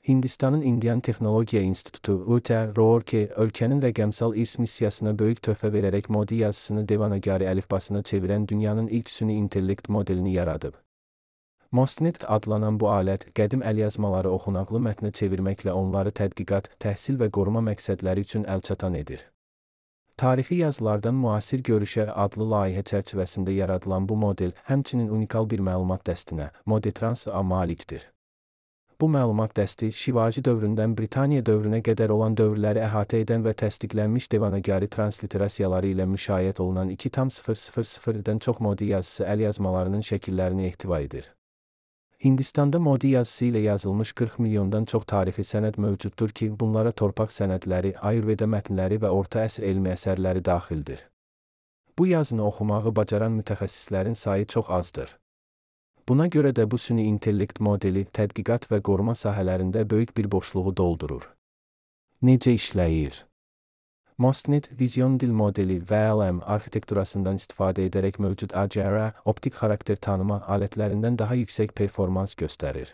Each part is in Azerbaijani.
Hindistanın Indian Texnologiya İnstitutu (UT-RORK) ölkənin rəqəmsal irs missiyasına böyük töhfə verərək Modi yazısını Devanagari əlifbasına çevirən dünyanın ilk süni intellekt modelini yaradıb. MostNet adlanan bu alət, qədim əlyazmaları oxunaqlı mətnə çevirməklə onları tədqiqat, təhsil və qoruma məqsədləri üçün əlçatan edir. Tarixi yazılardan müasir görüşə adlı layihə çərçivəsində yaradılan bu model, həmçinin unikal bir məlumat dəstinə, Modetrans-a malikdir. Bu məlumat dəsti, Shivaji dövründən Britaniya dövrünə qədər olan dövrləri əhatə edən və təsdiqlənmiş Devanagari transliterasiyaları ilə müşayiət olunan 2,000-dən çox Modi yazısı əlyazmalarının şəkillərini ehtiva edir. Hindistanda Modi yazısı ilə yazılmış 40 milyondan çox tarixi sənəd mövcuddur ki, bunlara torpaq sənədləri, Ayurveda mətnləri və orta əsr elmi əsərləri daxildir. Bu yazını oxumağı bacaran mütəxəssislərin sayı çox azdır. Buna görə də bu süni intellekt modeli, tədqiqat və qoruma sahələrində böyük bir boşluğu doldurur. Necə işləyir? MostNet, vizyon dil modeli (VLM) arxitekturasından istifadə edərək mövcud AGR, optik xarakter tanıma alətlərindən daha yüksək performans göstərir.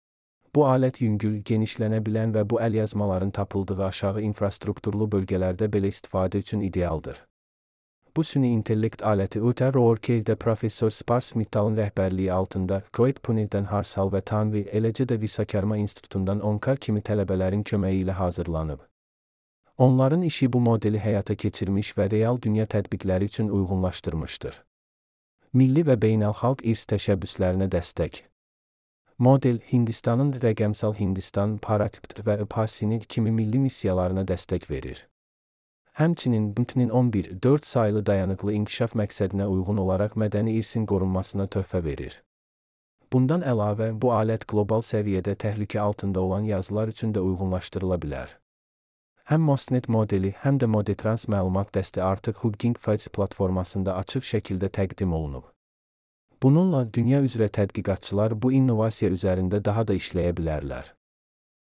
Bu alət yüngül, genişlənə bilən və bu əlyazmaların tapıldığı aşağı infrastrukturlu bölgələrdə belə istifadə üçün idealdır. Bu süni intellekt aləti UT-RORK-də Professor Spars Mittalın rəhbərliyi altında Kuwait Pune'dən Harshal və Tanvi, eləcə də Visakarma İnstitutundan Onkar kimi tələbələrin köməyi ilə hazırlanıb. Onların işi bu modeli həyata keçirmiş və real dünya tətbiqləri üçün uyğunlaşdırmışdır. Milli və beynəlxalq irs təşəbbüslərinə dəstək. Model, Hindistanın rəqəmsal Hindistan, Paratit və Upasini kimi milli missiyalarına dəstək verir. Həmçinin BMT-nin 11.4 sayılı dayanıqlı inkişaf məqsədinə uyğun olaraq mədəni irsin qorunmasına töhfə verir. Bundan əlavə, bu alət qlobal səviyyədə təhlükə altında olan yazılar üçün də uyğunlaşdırıla bilər. Həm MostNet modeli, həm də Modetrans məlumat dəsti artıq Hugging Face platformasında açıq şəkildə təqdim olunub. Bununla dünya üzrə tədqiqatçılar bu innovasiya üzərində daha da işləyə bilərlər.